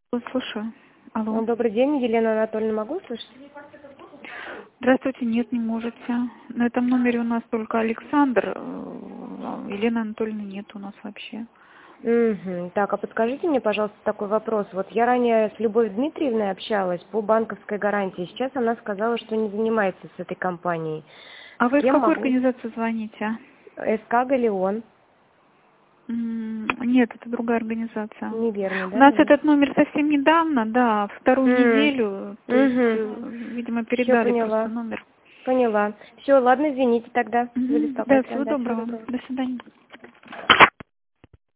Слушаю. Алло. Добрый день, Елена Анатольевна, могу слышать? Здравствуйте, нет, не можете. На этом номере у нас только Александр. Елены Анатольевны нет у нас вообще. Угу. Так, а подскажите мне, пожалуйста, такой вопрос. Вот я ранее с Любовью Дмитриевной общалась по банковской гарантии. Сейчас она сказала, что не занимается с этой компанией. А С вы в кем какую могу? организацию звоните? СК «Галеон». Нет, это другая организация. Неверно, У да? нас этот номер совсем недавно, да, вторую неделю, то есть, Угу. видимо, Все передали просто поняла. номер. Поняла. Все, ладно, извините тогда за Да, беспокойство. всего Да, всего доброго. доброго. До свидания.